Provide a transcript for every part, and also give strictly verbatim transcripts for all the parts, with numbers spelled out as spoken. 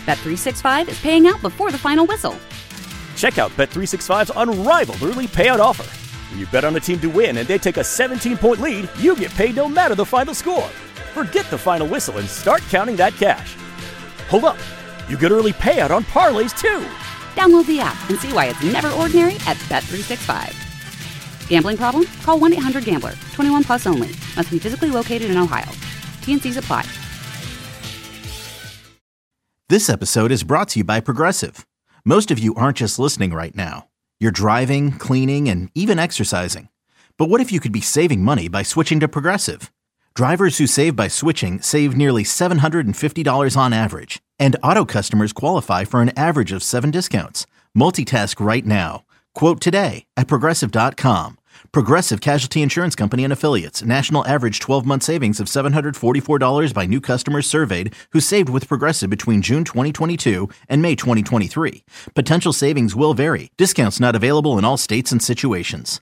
Bet three sixty-five is paying out before the final whistle. Check out Bet three sixty-five's unrivaled early payout offer. When you bet on a team to win and they take a seventeen-point lead, you get paid no matter the final score. Forget the final whistle and start counting that cash. Hold up. You get early payout on parlays, too. Download the app and see why it's never ordinary at Bet three sixty-five. Gambling problem? Call one eight hundred gambler. twenty-one plus only. Must be physically located in Ohio. T N Cs apply. This episode is brought to you by Progressive. Most of you aren't just listening right now. You're driving, cleaning, and even exercising. But what if you could be saving money by switching to Progressive? Drivers who save by switching save nearly seven hundred fifty dollars on average. And auto customers qualify for an average of seven discounts. Multitask right now. Quote today at Progressive dot com. Progressive Casualty Insurance Company and Affiliates. National average twelve-month savings of seven hundred forty-four dollars by new customers surveyed who saved with Progressive between June twenty twenty-two and May twenty twenty-three. Potential savings will vary. Discounts not available in all states and situations.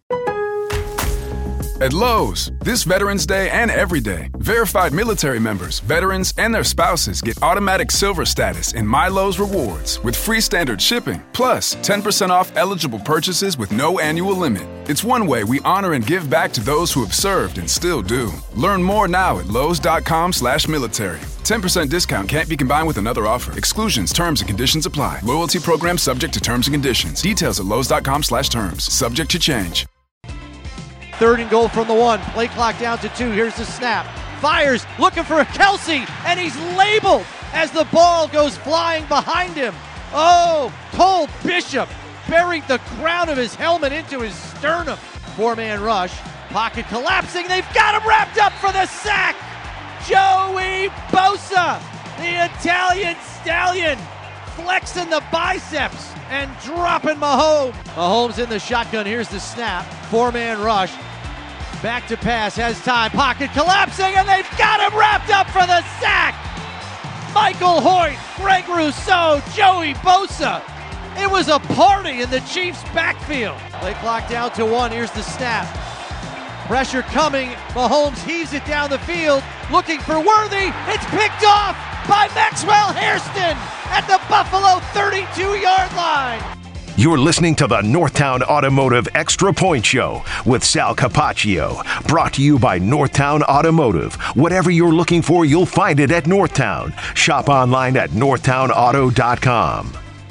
At Lowe's, this Veterans Day and every day, verified military members, veterans, and their spouses get automatic silver status in My Lowe's Rewards with free standard shipping, plus ten percent off eligible purchases with no annual limit. It's one way we honor and give back to those who have served and still do. Learn more now at lowes.com slash military. ten percent discount can't be combined with another offer. Exclusions, terms, and conditions apply. Loyalty program subject to terms and conditions. Details at lowes.com slash terms. Subject to change. Third and goal from the one. Play clock down to two. Here's the snap. Fires, looking for Kelsey, and he's labeled as the ball goes flying behind him. Oh, Cole Bishop buried the crown of his helmet into his sternum. Four-man rush. Pocket collapsing. They've got him wrapped up for the sack. Joey Bosa, the Italian stallion, flexing the biceps and dropping Mahomes. Mahomes in the shotgun. Here's the snap. Four-man rush. Back to pass. Has time. Pocket collapsing, and they've got him wrapped up for the sack. Michael Hoyt, Greg Rousseau, Joey Bosa. It was a party in the Chiefs' backfield. Play clock down to one. Here's the snap. Pressure coming. Mahomes heaves it down the field. Looking for Worthy. It's picked off by Maxwell Hairston at the Buffalo thirty-two-yard line. You're listening to the Northtown Automotive Extra Point Show with Sal Capaccio. Brought to you by Northtown Automotive. Whatever you're looking for, you'll find it at Northtown. Shop online at northtown auto dot com.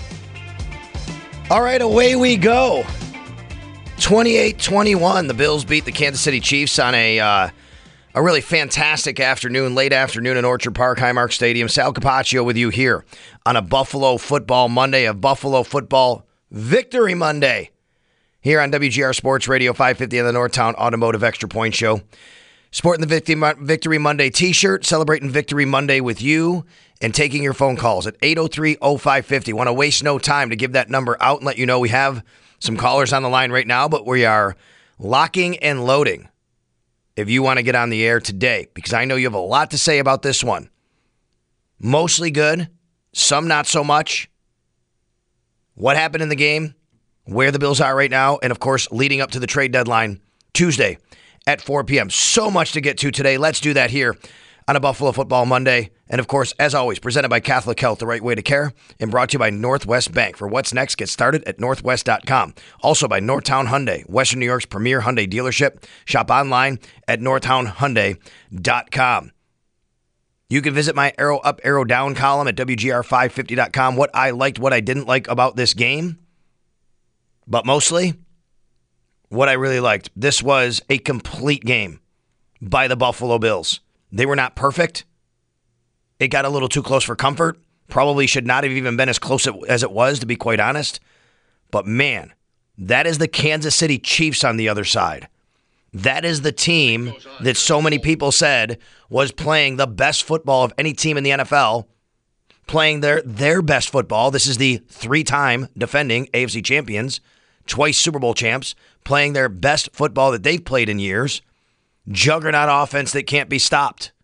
All right, away we go. twenty-eight twenty-one. The Bills beat the Kansas City Chiefs on a uh, a really fantastic afternoon, late afternoon in Orchard Park, Highmark Stadium. Sal Capaccio with you here on a Buffalo Football Monday, a Buffalo Football Victory Monday here on W G R Sports Radio five fifty on the Northtown Automotive Extra Point Show. Sporting the Victory Monday t-shirt, celebrating Victory Monday with you, and taking your phone calls at eight oh three oh five five oh. Want to waste no time to give that number out and let you know we have some callers on the line right now, but we are locking and loading if you want to get on the air today, because I know you have a lot to say about this one. Mostly good, some not so much. What happened in the game, where the Bills are right now, and of course, leading up to the trade deadline Tuesday at four p.m. So much to get to today. Let's do that here on a Buffalo Football Monday. And of course, as always, presented by Catholic Health, the right way to care, and brought to you by Northwest Bank. For what's next, get started at northwest dot com. Also by Northtown Hyundai, Western New York's premier Hyundai dealership. Shop online at northtown hyundai dot com. You can visit my arrow up, arrow down column at W G R five fifty dot com. What I liked, what I didn't like about this game. But mostly, what I really liked. This was a complete game by the Buffalo Bills. They were not perfect. It got a little too close for comfort. Probably should not have even been as close as it was, to be quite honest. But man, that is the Kansas City Chiefs on the other side. That is the team that so many people said was playing the best football of any team in the N F L, playing their, their best football. This is the three-time defending A F C champions, twice Super Bowl champs, playing their best football that they've played in years. Juggernaut offense that can't be stopped.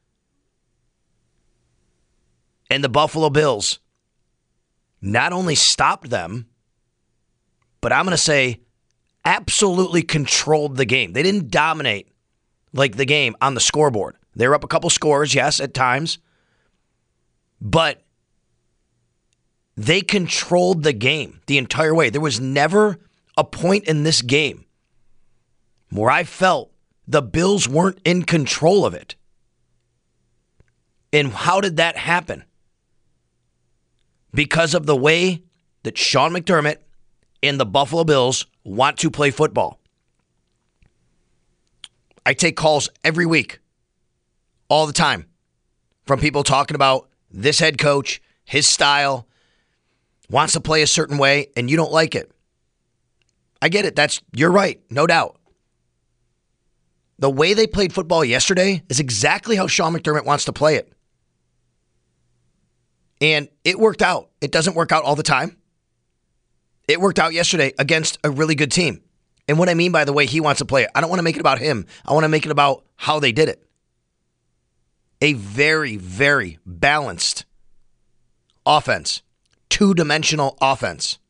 And the Buffalo Bills not only stopped them, but I'm going to say absolutely controlled the game. They didn't dominate like the game on the scoreboard. They were up a couple scores, yes, at times. But They controlled the game the entire way. There was never a point in this game where I felt the Bills weren't in control of it. And how did that happen? Because of the way that Sean McDermott and the Buffalo Bills want to play football. I take calls every week, all the time, from people talking about this head coach, his style, wants to play a certain way, and you don't like it. I get it. That's you're right, no doubt. The way they played football yesterday is exactly how Sean McDermott wants to play it. And it worked out. It doesn't work out all the time. It worked out yesterday against a really good team. And what I mean by the way he wants to play it, I don't want to make it about him. I want to make it about how they did it. A very, very balanced offense. Two-dimensional offense.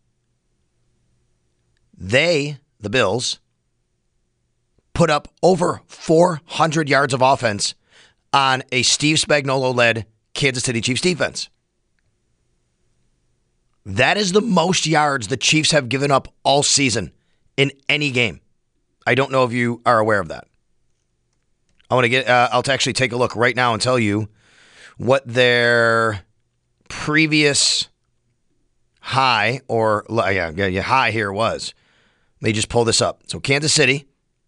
They, the Bills, put up over four hundred yards of offense on a Steve Spagnuolo-led Kansas City Chiefs defense. That is the most yards the Chiefs have given up all season in any game. I don't know if you are aware of that. I want to get. Uh, I'll actually take a look right now and tell you what their previous high or yeah, yeah, yeah high here was. Let me just pull this up. So Kansas City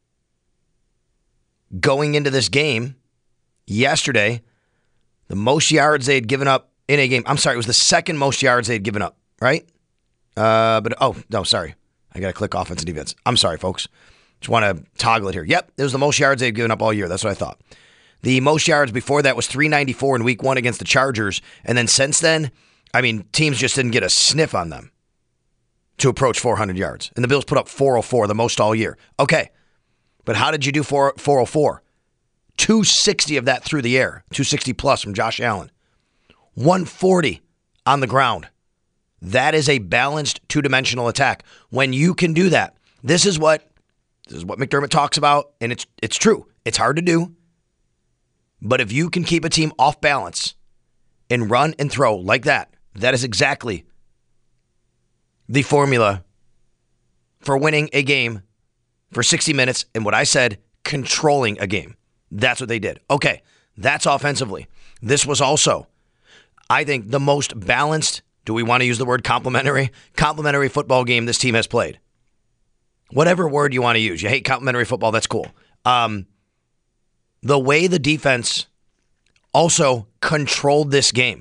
going into this game yesterday, the most yards they had given up in a game. I'm sorry, it was the second most yards they had given up, right? Uh, but oh no, sorry, I got to click offense and defense. I'm sorry, folks. Just want to toggle it here. Yep, it was the most yards they had given up all year. That's what I thought. The most yards before that was three ninety-four in week one against the Chargers. And then since then, I mean, teams just didn't get a sniff on them to approach four hundred yards. And the Bills put up four oh four, the most all year. Okay, but how did you do four oh four? two sixty of that through the air. two sixty plus from Josh Allen. one forty on the ground. That is a balanced two-dimensional attack. When you can do that, this is what this is what McDermott talks about, and it's it's true. It's hard to do. But if you can keep a team off balance and run and throw like that, that is exactly the formula for winning a game for sixty minutes. And what I said, controlling a game. That's what they did. Okay, that's offensively. This was also, I think, the most balanced, do we want to use the word complimentary? Complimentary football game this team has played. Whatever word you want to use. You hate complimentary football, that's cool. Um, the way the defense also controlled this game.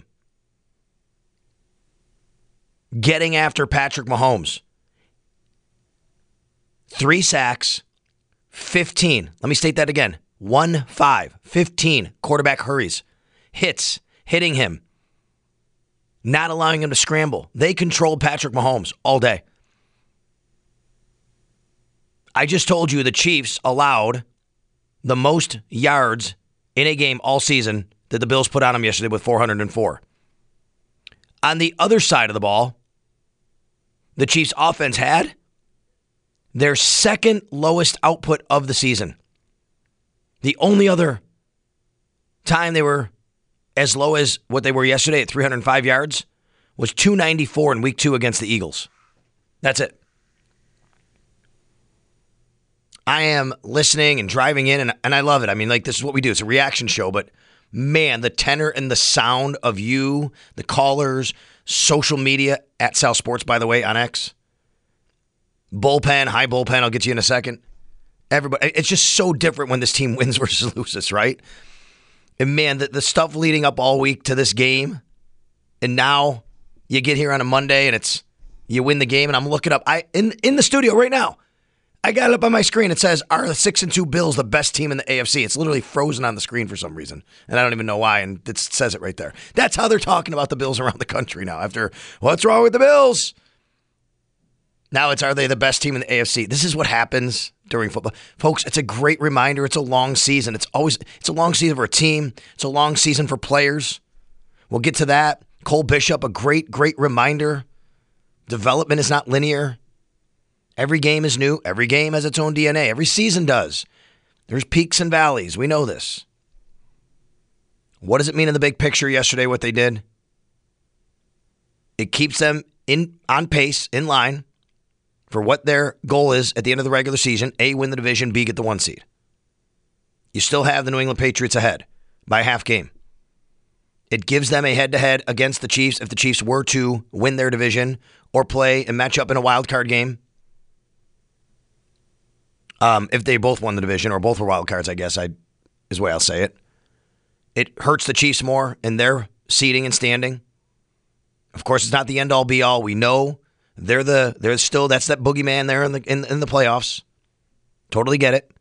Getting after Patrick Mahomes. Three sacks, fifteen. Let me state that again. One, five, fifteen quarterback hurries. Hits, hitting him. Not allowing him to scramble. They controlled Patrick Mahomes all day. I just told you the Chiefs allowed the most yards in a game all season that the Bills put on them yesterday with four hundred four. On the other side of the ball, the Chiefs offense had their second lowest output of the season. The only other time they were as low as what they were yesterday at three hundred five yards was two ninety-four in week two against the Eagles. That's it. I am listening and driving in, and, and I love it. I mean, like, this is what we do. It's a reaction show, but man, the tenor and the sound of you, the callers, social media, at Sal Sports, by the way, on X. Bullpen, high bullpen, I'll get to you in a second. Everybody, it's just so different when this team wins versus loses, right? And man, the, the stuff leading up all week to this game, and now you get here on a Monday and it's you win the game, and I'm looking up I in in the studio right now. I got it up on my screen. It says, "Are the six and two Bills the best team in the A F C?" It's literally frozen on the screen for some reason, and I don't even know why. And it says it right there. That's how they're talking about the Bills around the country now. After what's wrong with the Bills? Now it's, are they the best team in the A F C? This is what happens during football. Folks, it's a great reminder. It's a long season. It's always it's a long season for a team. It's a long season for players. We'll get to that. Cole Bishop, a great, great reminder. Development is not linear. Every game is new. Every game has its own D N A. Every season does. There's peaks and valleys. We know this. What does it mean in the big picture yesterday, what they did? It keeps them in on pace, in line for what their goal is at the end of the regular season. A, win the division. B, get the one seed. You still have the New England Patriots ahead by a half game. It gives them a head-to-head against the Chiefs if the Chiefs were to win their division or play and match up in a wild card game. Um, if they both won the division or both were wild cards, I guess I is the way I'll say it. It hurts the Chiefs more in their seeding and standing. Of course, it's not the end-all, be-all. We know they're the they're still that's that boogeyman there in the in, in the playoffs. Totally get it.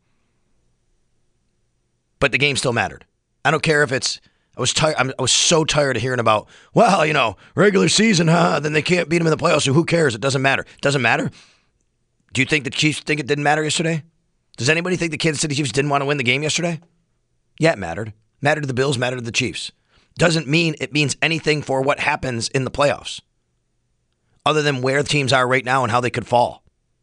But the game still mattered. I don't care if it's. I was tired. I was so tired of hearing about. Well, you know, regular season, huh? Then they can't beat them in the playoffs. So who cares? It doesn't matter. It doesn't matter. Do you think the Chiefs think it didn't matter yesterday? Does anybody think the Kansas City Chiefs didn't want to win the game yesterday? Yeah, it mattered. Mattered to the Bills. Mattered to the Chiefs. Doesn't mean it means anything for what happens in the playoffs, other than where the teams are right now and how they could fall.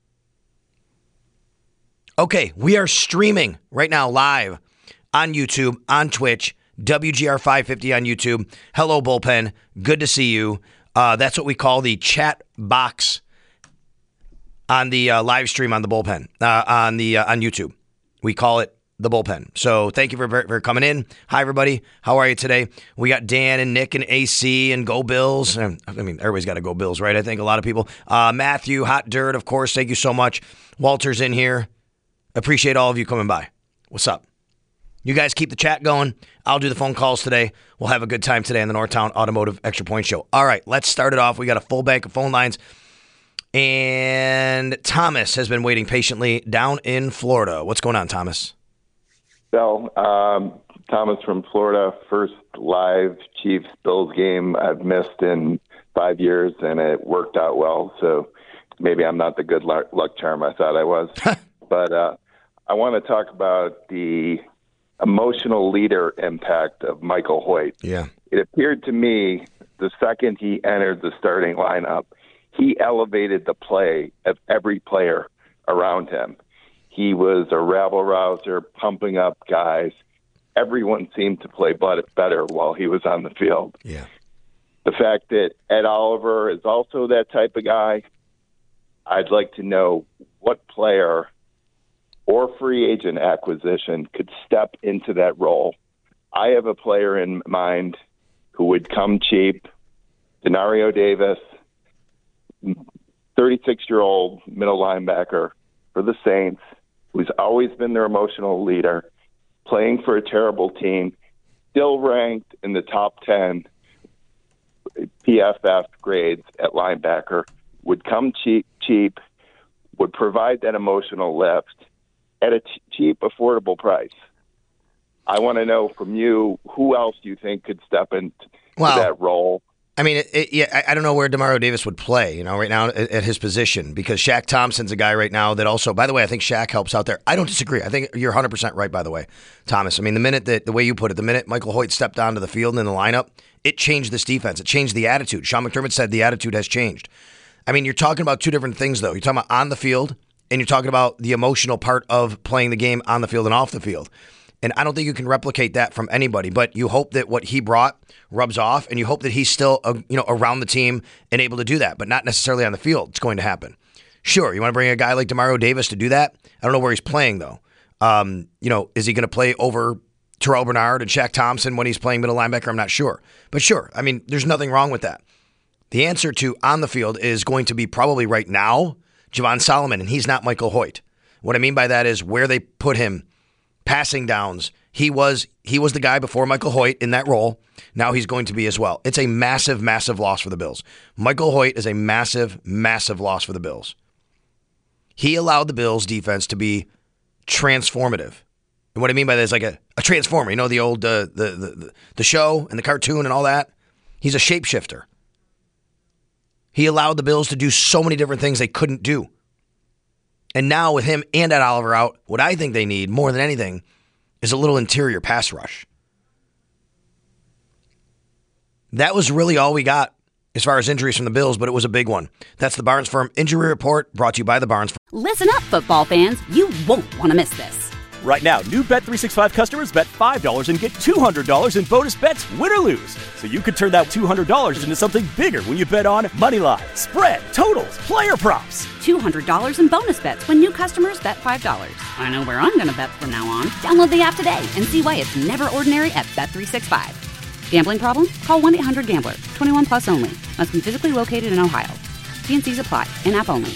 Okay, we are streaming right now live on YouTube, on Twitch, W G R five fifty on YouTube. Hello, Bullpen. Good to see you. Uh, that's what we call the chat box on the uh, live stream on the Bullpen, uh, on the uh, on YouTube. We call it the Bullpen. So thank you for, for coming in. Hi, everybody. How are you today? We got Dan and Nick and A C and Go Bills. I mean, everybody's got to go Bills, right? I think a lot of people. Uh, Matthew, Hot Dirt, of course. Thank you so much. Walter's in here. Appreciate all of you coming by. What's up? You guys keep the chat going. I'll do the phone calls today. We'll have a good time today on the Northtown Automotive Extra Point Show. All right, let's start it off. We got a full bank of phone lines. And Thomas has been waiting patiently down in Florida. What's going on, Thomas? Well, um, Thomas from Florida, first live Chiefs-Bills game I've missed in five years, and it worked out well. So maybe I'm not the good luck, luck charm I thought I was. But uh, I want to talk about the emotional leader impact of Michael Hoyt. Yeah. It appeared to me the second he entered the starting lineup, he elevated the play of every player around him. He was a rabble-rouser, pumping up guys. Everyone seemed to play better while he was on the field. Yeah. The fact that Ed Oliver is also that type of guy, I'd like to know what player or free agent acquisition could step into that role. I have a player in mind who would come cheap, Denario Davis, thirty-six-year-old middle linebacker for the Saints, who's always been their emotional leader, playing for a terrible team, still ranked in the top ten P F F grades at linebacker, would come cheap, cheap, would provide that emotional lift at a t- cheap, affordable price. I want to know from you, who else do you think could step into wow. that role? I mean, it, it, yeah, I, I don't know where Demario Davis would play, you know, right now at, at his position, because Shaq Thompson's a guy right now that also, by the way, I think Shaq helps out there. I don't disagree. I think you're one hundred percent right, by the way, Thomas. I mean, the minute that, the way you put it, the minute Michael Hoyt stepped onto the field and in the lineup, it changed this defense. It changed the attitude. Sean McDermott said the attitude has changed. I mean, you're talking about two different things, though. You're talking about on the field, and you're talking about the emotional part of playing the game on the field and off the field. And I don't think you can replicate that from anybody, but you hope that what he brought rubs off, and you hope that he's still uh, you know, around the team and able to do that, but not necessarily on the field. It's going to happen. Sure, you want to bring a guy like Demario Davis to do that? I don't know where he's playing, though. Um, you know, is he going to play over Terrell Bernard and Shaq Thompson when he's playing middle linebacker? I'm not sure. But sure, I mean, there's nothing wrong with that. The answer to on the field is going to be probably right now Javon Solomon, and he's not Michael Hoyt. What I mean by that is where they put him, passing downs. He was he was the guy before Michael Hoyt in that role. Now he's going to be as well. It's a massive, massive loss for the Bills. Michael Hoyt is a massive, massive loss for the Bills. He allowed the Bills defense to be transformative. And what I mean by that is like a, a transformer. You know, the old uh, the, the the show and the cartoon and all that? He's a shapeshifter. He allowed the Bills to do so many different things they couldn't do. And now with him and Ed Oliver out, what I think they need more than anything is a little interior pass rush. That was really all we got as far as injuries from the Bills, but it was a big one. That's the Barnes Firm Injury Report, brought to you by the Barnes Firm. Listen up, football fans. You won't want to miss this. Right now, new Bet three sixty-five customers bet five dollars and get two hundred dollars in bonus bets, win or lose. So you could turn that two hundred dollars into something bigger when you bet on money line, spread, totals, player props. two hundred dollars in bonus bets when new customers bet five dollars. I know where I'm going to bet from now on. Download the app today and see why it's never ordinary at Bet three sixty-five. Gambling problem? Call one eight hundred gambler. twenty-one plus only. Must be physically located in Ohio. T N Cs apply. In-app only.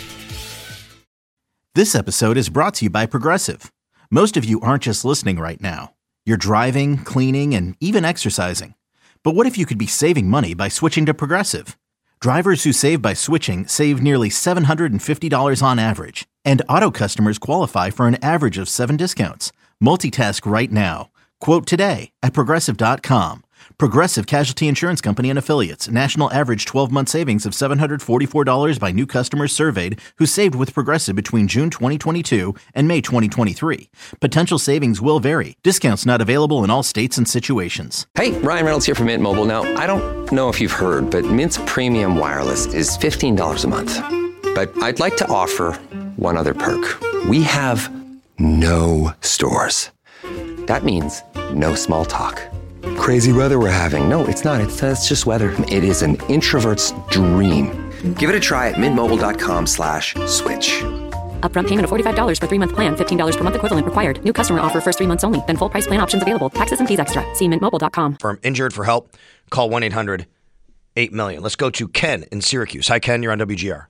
This episode is brought to you by Progressive. Most of you aren't just listening right now. You're driving, cleaning, and even exercising. But what if you could be saving money by switching to Progressive? Drivers who save by switching save nearly seven hundred fifty dollars on average. And auto customers qualify for an average of seven discounts. Multitask right now. Quote today at Progressive dot com. Progressive Casualty Insurance Company and Affiliates. National average twelve-month savings of seven hundred forty-four dollars by new customers surveyed who saved with Progressive between June twenty twenty-two and May twenty twenty-three. Potential savings will vary. Discounts not available in all states and situations. Hey, Ryan Reynolds here from Mint Mobile. Now, I don't know if you've heard, but Mint's premium wireless is fifteen dollars a month. But I'd like to offer one other perk. We have no stores. That means no small talk. Crazy weather we're having. No, it's not. It's, uh, it's just weather. It is an introvert's dream. Give it a try at mintmobile.com slash switch. Upfront payment of forty-five dollars for three-month plan, fifteen dollars per month equivalent required. New customer offer first three months only. Then full price plan options available. Taxes and fees extra. See mint mobile dot com. From Injured for help, call one eight hundred eight million. Let's go to Ken in Syracuse. Hi, Ken. You're on W G R.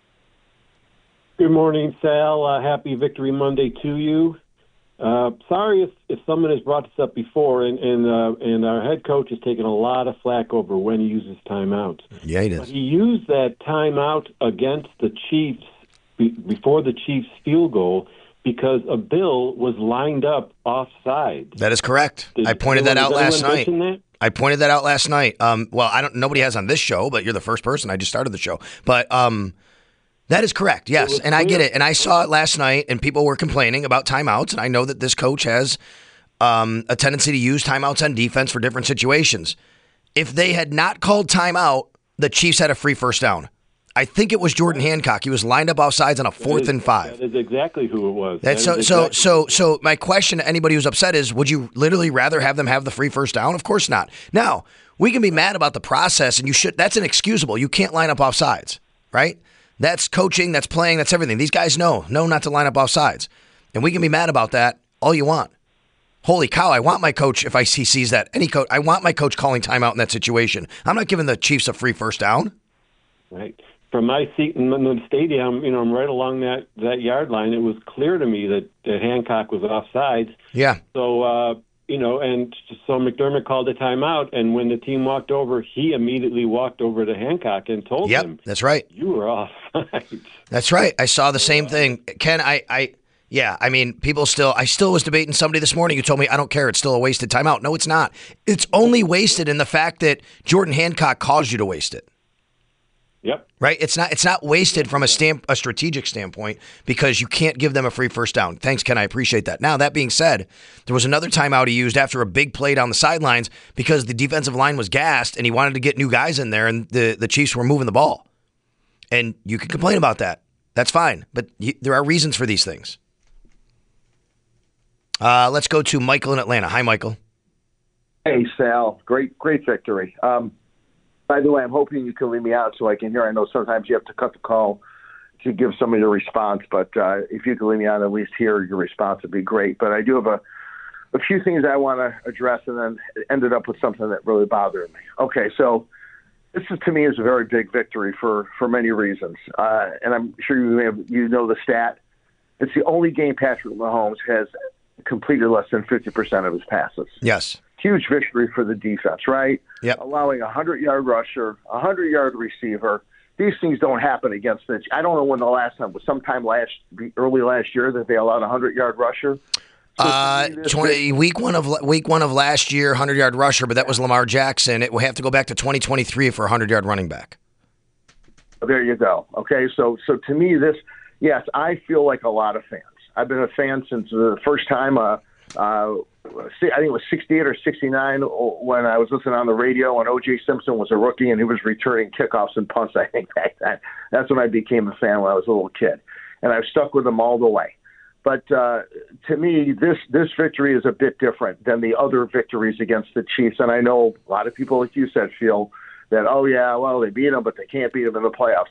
Good morning, Sal. Uh, happy Victory Monday to you. Uh, sorry if, if someone has brought this up before, and and, uh, and our head coach has taken a lot of flack over when he uses timeouts. Yeah, he does. But he used that timeout against the Chiefs be, before the Chiefs' field goal because a bill was lined up offside. That is correct. Did, I pointed that out last night. That? I pointed that out last night. Um, well, I don't. Nobody has on this show, but you're the first person. I just started the show, but um. That is correct, yes, and I get it. And I saw it last night, and people were complaining about timeouts, and I know that this coach has um, a tendency to use timeouts on defense for different situations. If they had not called timeout, the Chiefs had a free first down. I think it was Jordan Hancock. He was lined up offsides on a fourth is, and five. That is exactly who it was. That's that so, exactly so, so, so my question to anybody who's upset is, would you literally rather have them have the free first down? Of course not. Now, we can be mad about the process, and you should. That's inexcusable. You can't line up offsides, right? That's coaching, that's playing, that's everything. These guys know, know not to line up off sides. And we can be mad about that all you want. Holy cow, I want my coach, if I see sees that, any coach, I want my coach calling timeout in that situation. I'm not giving the Chiefs a free first down. Right. From my seat in the stadium, you know, I'm right along that, that yard line. It was clear to me that, that Hancock was offsides. Yeah. So, uh, you know, and so McDermott called a timeout, and when the team walked over, he immediately walked over to Hancock and told yep, him, that's right. You were offside. That's right. I saw the same thing. Ken, I, I, yeah, I mean, people still, I still was debating somebody this morning who told me, I don't care, it's still a wasted timeout. No, it's not. It's only wasted in the fact that Jordan Hancock caused you to waste it. Yep. Right? It's not it's not wasted from a stamp a strategic standpoint because you can't give them a free first down. Thanks, Ken. I appreciate that. Now, that being said, there was another timeout he used after a big play down the sidelines because the defensive line was gassed and he wanted to get new guys in there and the, the Chiefs were moving the ball. And you can complain about that. That's fine. But you, there are reasons for these things. Uh, let's go to Michael in Atlanta. Hi, Michael. Hey, Sal. Great, great victory. Um, By the way, I'm hoping you can leave me out so I can hear. I know sometimes you have to cut the call to give somebody a response, but uh, if you can leave me out, at least hear your response would be great. But I do have a, a few things I want to address, and then it ended up with something that really bothered me. Okay, so this is to me is a very big victory for, for many reasons, uh, and I'm sure you may have, you know the stat. It's the only game Patrick Mahomes has completed less than fifty percent of his passes. Yes. Huge victory for the defense, right? Yep. Allowing a hundred-yard rusher, a hundred-yard receiver. These things don't happen against the – I don't know when the last time was. Sometime last early last year that they allowed a hundred-yard rusher. So uh, twenty, week one of week one of last year, hundred-yard rusher, but that was Lamar Jackson. It will have to go back to twenty twenty-three for a hundred-yard running back. There you go. Okay, so so to me, this – yes, I feel like a lot of fans. I've been a fan since the first time uh, – uh, I think it was sixty-eight or sixty-nine when I was listening on the radio when O J Simpson was a rookie and he was returning kickoffs and punts. I think back then. That's when I became a fan when I was a little kid. And I've stuck with him all the way. But uh, to me, this this victory is a bit different than the other victories against the Chiefs. And I know a lot of people, like you said, feel that, oh, yeah, well, they beat them, but they can't beat them in the playoffs.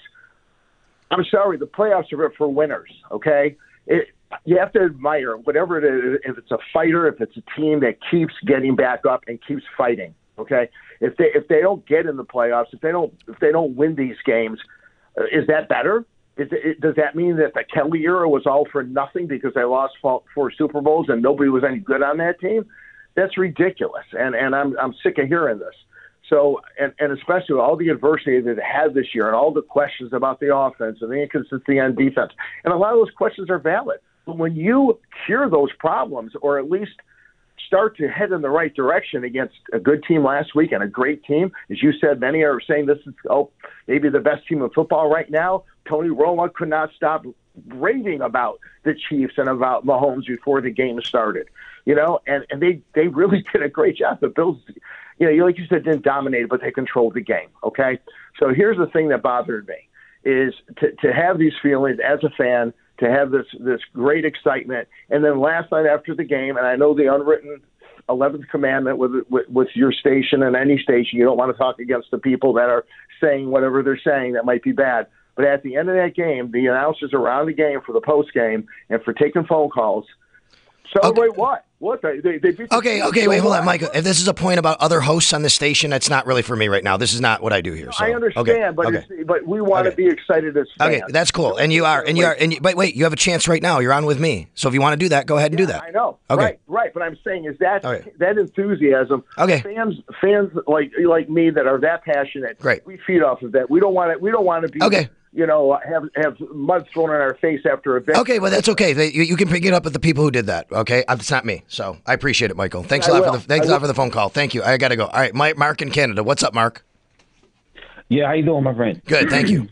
I'm sorry, the playoffs are for winners, okay? It, you have to admire whatever it is, if it's a fighter, if it's a team that keeps getting back up and keeps fighting, okay? If they if they don't get in the playoffs, if they don't if they don't win these games, uh, is that better? Is it, does that mean that the Kelly era was all for nothing because they lost four, four Super Bowls and nobody was any good on that team? That's ridiculous, and and I'm I'm sick of hearing this. So, and, and especially with all the adversity that it had this year and all the questions about the offense and the inconsistency on defense, and a lot of those questions are valid. But when you cure those problems, or at least start to head in the right direction against a good team last week and a great team, as you said, many are saying this is oh maybe the best team in football right now. Tony Romo could not stop raving about the Chiefs and about Mahomes before the game started. You know, and, and they, they really did a great job. The Bills, you know, like you said, didn't dominate, but they controlled the game, okay? So here's the thing that bothered me, is to, to have these feelings as a fan, to have this, this great excitement, and then last night after the game, and I know the unwritten eleventh commandment with, with, with your station and any station, you don't want to talk against the people that are saying whatever they're saying that might be bad. But at the end of that game, the announcers around the game for the post game and for taking phone calls, celebrate okay. what? What? They, they, they beat okay, okay, so wait, hold on, Michael. If this is a point about other hosts on the station, that's not really for me right now. This is not what I do here. So. I understand, okay. but okay. It's, but we want okay. to be excited as fans. Okay, that's cool. And you are, and you are, and you, but wait, you have a chance right now. You're on with me. So if you want to do that, go ahead and yeah, do that. I know. Okay. Right, right. But I'm saying is that okay. that enthusiasm. Okay. Fans, fans like like me that are that passionate. Great. We feed off of that. We don't want to. We don't want to be. Okay. You know, have have mud thrown in our face after a victory. Okay, well, that's okay. They, you, you can pick it up with the people who did that, okay? It's not me, so I appreciate it, Michael. Thanks a lot, for the, thanks a lot for the phone call. Thank you. I got to go. All right, Mike, Mark in Canada. What's up, Mark? Yeah, how you doing, my friend? Good, thank you.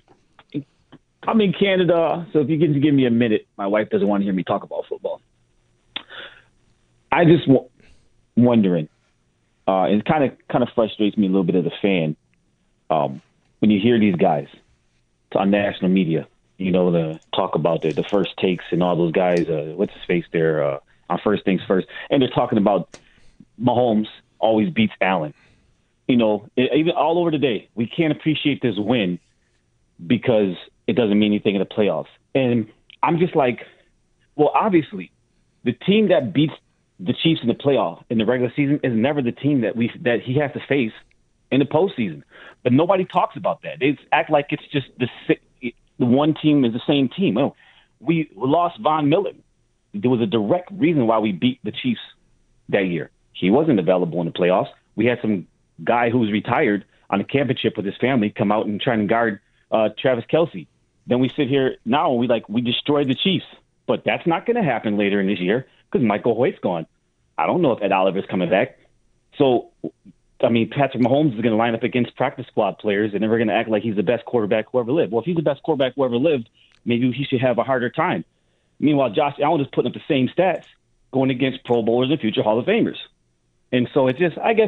I'm in Canada, so if you can give me a minute, my wife doesn't want to hear me talk about football. I just w- wondering, uh, it kind of kind of frustrates me a little bit as a fan um, when you hear these guys on national media, you know, the talk about the, the first takes and all those guys, uh, what's his face there, uh, on First Things First. And they're talking about Mahomes always beats Allen. You know, it, even all over today, we can't appreciate this win because it doesn't mean anything in the playoffs. And I'm just like, well, obviously, the team that beats the Chiefs in the playoff in the regular season is never the team that we that he has to face in the postseason. But nobody talks about that. They act like it's just the the one team is the same team. Well, we lost Von Miller. There was a direct reason why we beat the Chiefs that year. He wasn't available in the playoffs. We had some guy who was retired on a championship with his family come out and try and guard uh, Travis Kelce. Then we sit here now and we like we destroyed the Chiefs. But that's not going to happen later in this year because Michael Hoyt's gone. I don't know if Ed Oliver's coming back. So, I mean, Patrick Mahomes is going to line up against practice squad players, and then we're going to act like he's the best quarterback who ever lived. Well, if he's the best quarterback who ever lived, maybe he should have a harder time. Meanwhile, Josh Allen is putting up the same stats going against Pro Bowlers and future Hall of Famers. And so it just, I guess,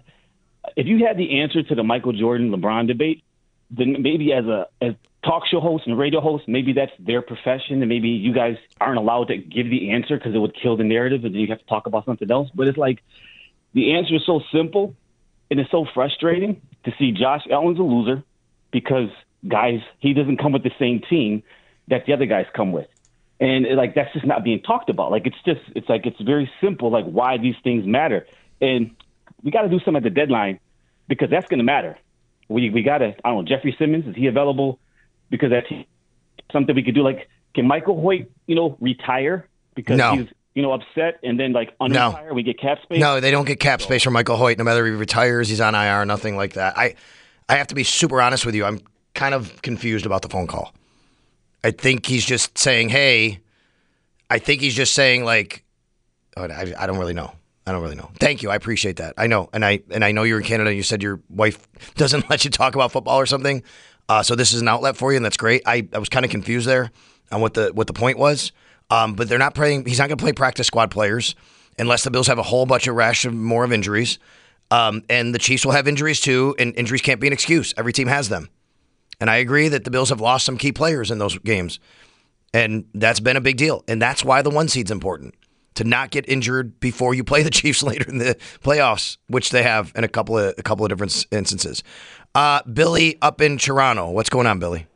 if you had the answer to the Michael Jordan LeBron debate, then maybe as a as talk show host and radio host, maybe that's their profession, and maybe you guys aren't allowed to give the answer because it would kill the narrative, and then you have to talk about something else. But it's like the answer is so simple. And it's so frustrating to see Josh Allen's a loser because, guys, he doesn't come with the same team that the other guys come with. And, like, that's just not being talked about. Like, it's just, it's like, it's very simple, like, why these things matter. And we got to do something at the deadline because that's going to matter. We we got to, I don't know, Jeffrey Simmons, is he available? Because that's something we could do. Like, can Michael Hoyt, you know, retire because no. he's, you know, upset and then, like, unretire, no. we get cap space? No, they don't get cap space from Michael Hoyt, no matter if he retires, he's on I R, nothing like that. I, I have to be super honest with you. I'm kind of confused about the phone call. I think he's just saying, hey, I think he's just saying, like, oh, I, I don't really know. I don't really know. Thank you. I appreciate that. I know. And I and I know you're in Canada and you said your wife doesn't let you talk about football or something. Uh, so this is an outlet for you, and that's great. I, I was kind of confused there on what the what the point was. Um, but they're not playing. He's not going to play practice squad players unless the Bills have a whole bunch of rash of more of injuries. Um, and the Chiefs will have injuries too, and injuries can't be an excuse. Every team has them. And I agree that the Bills have lost some key players in those games. And that's been a big deal. And that's why the one seed's important, to not get injured before you play the Chiefs later in the playoffs, which they have in a couple of a couple of different instances. Uh, Billy up in Toronto. What's going on, Billy?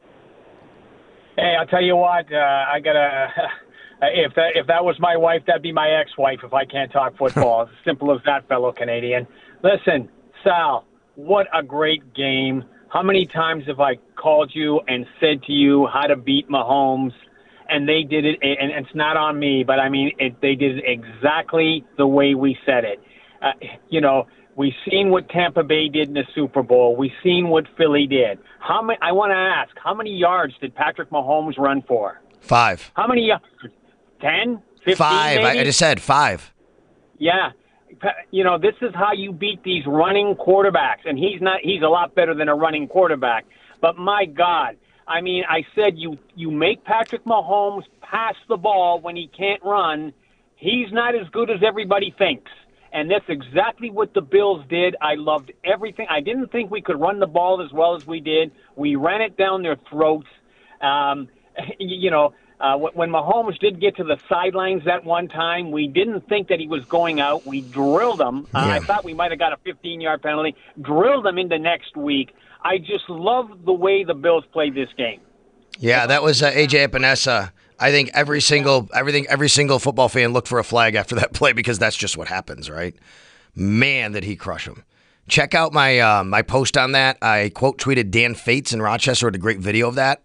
Hey, I'll tell you what. Uh, I gotta. If that if that was my wife, that'd be my ex-wife. If I can't talk football, simple as that, fellow Canadian. Listen, Sal, what a great game. How many times have I called you and said to you how to beat Mahomes, and they did it, and it's not on me, but I mean, it, they did it exactly the way we said it. Uh, you know, we've seen what Tampa Bay did in the Super Bowl. We've seen what Philly did. How many? I want to ask, how many yards did Patrick Mahomes run for? Five. How many yards? Ten? Fifteen? Five. I, I just said five. Yeah. You know, this is how you beat these running quarterbacks, and he's not. He's a lot better than a running quarterback. But my God, I mean, I said you you make Patrick Mahomes pass the ball when he can't run. He's not as good as everybody thinks, and that's exactly what the Bills did. I loved everything. I didn't think we could run the ball as well as we did. We ran it down their throats. Um, you know. Uh, when Mahomes did get to the sidelines that one time, we didn't think that he was going out. We drilled him. Uh, Yeah. I thought we might have got a fifteen-yard penalty. Drilled him into next week. I just love the way the Bills played this game. Yeah, that was uh, A J Epinesa. I think every single everything every single football fan looked for a flag after that play because that's just what happens, right? Man, did he crush him. Check out my uh, my post on that. I quote tweeted Dan Fates in Rochester with a great video of that.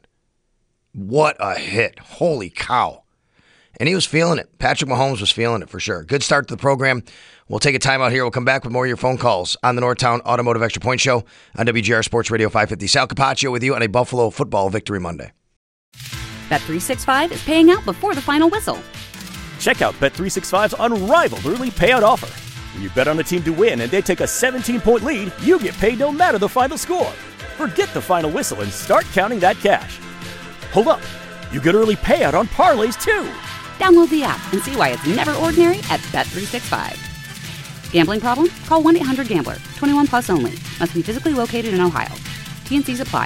What a hit. Holy cow. And he was feeling it. Patrick Mahomes was feeling it for sure. Good start to the program. We'll take a timeout here. We'll come back with more of your phone calls on the Northtown Automotive Extra Point Show on W G R Sports Radio five fifty. Sal Capaccio with you on a Buffalo football victory Monday. Bet three sixty-five is paying out before the final whistle. Check out Bet three sixty-five's unrivaled early payout offer. When you bet on a team to win and they take a seventeen-point lead, you get paid no matter the final score. Forget the final whistle and start counting that cash. Hold up. You get early payout on parlays, too. Download the app and see why it's never ordinary at Bet three sixty-five. Gambling problem? Call one eight hundred gambler. twenty-one plus only. Must be physically located in Ohio. T and C's apply.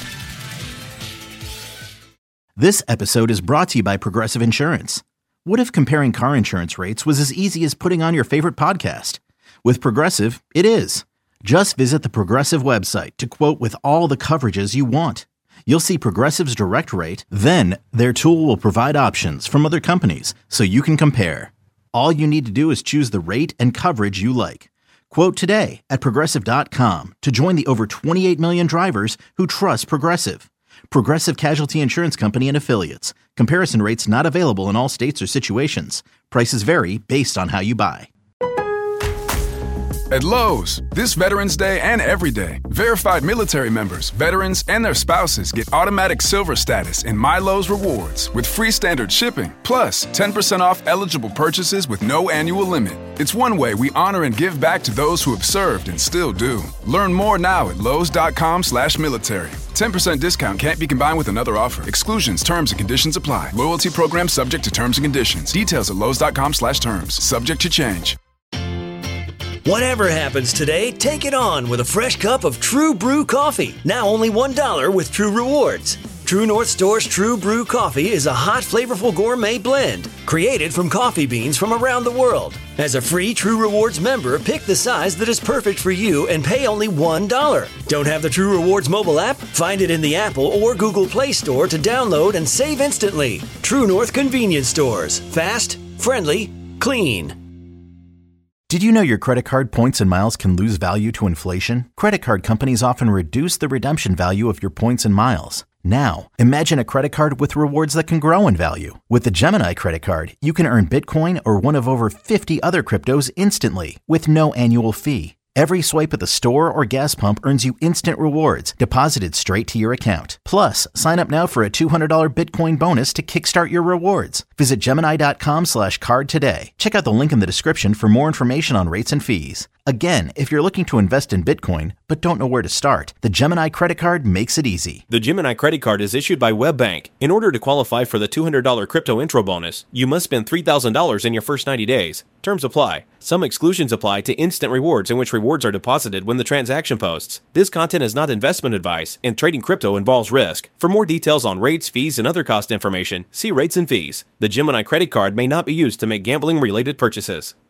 This episode is brought to you by Progressive Insurance. What if comparing car insurance rates was as easy as putting on your favorite podcast? With Progressive, it is. Just visit the Progressive website to quote with all the coverages you want. You'll see Progressive's direct rate, then their tool will provide options from other companies so you can compare. All you need to do is choose the rate and coverage you like. Quote today at Progressive dot com to join the over twenty-eight million drivers who trust Progressive. Progressive Casualty Insurance Company and Affiliates. Comparison rates not available in all states or situations. Prices vary based on how you buy. At Lowe's, this Veterans Day and every day, verified military members, veterans, and their spouses get automatic silver status in My Lowe's Rewards with free standard shipping, plus ten percent off eligible purchases with no annual limit. It's one way we honor and give back to those who have served and still do. Learn more now at Lowe's.com slash military. ten percent discount can't be combined with another offer. Exclusions, terms, and conditions apply. Loyalty program subject to terms and conditions. Details at Lowe's.com slash terms. Subject to change. Whatever happens today, take it on with a fresh cup of True Brew coffee. Now only one dollar with True Rewards. True North Store's True Brew coffee is a hot, flavorful gourmet blend created from coffee beans from around the world. As a free True Rewards member, pick the size that is perfect for you and pay only one dollar. Don't have the True Rewards mobile app? Find it in the Apple or Google Play Store to download and save instantly. True North Convenience Stores. Fast, friendly, clean. Did you know your credit card points and miles can lose value to inflation? Credit card companies often reduce the redemption value of your points and miles. Now, imagine a credit card with rewards that can grow in value. With the Gemini credit card, you can earn Bitcoin or one of over fifty other cryptos instantly with no annual fee. Every swipe at the store or gas pump earns you instant rewards deposited straight to your account. Plus, sign up now for a two hundred dollars Bitcoin bonus to kickstart your rewards. Visit Gemini.com slash card today. Check out the link in the description for more information on rates and fees. Again, if you're looking to invest in Bitcoin but don't know where to start, the Gemini credit card makes it easy. The Gemini credit card is issued by WebBank. In order to qualify for the two hundred dollars crypto intro bonus, you must spend three thousand dollars in your first ninety days. Terms apply. Some exclusions apply to instant rewards, in which rewards are deposited when the transaction posts. This content is not investment advice, and trading crypto involves risk. For more details on rates, fees, and other cost information, see rates and fees. The Gemini credit card may not be used to make gambling-related purchases.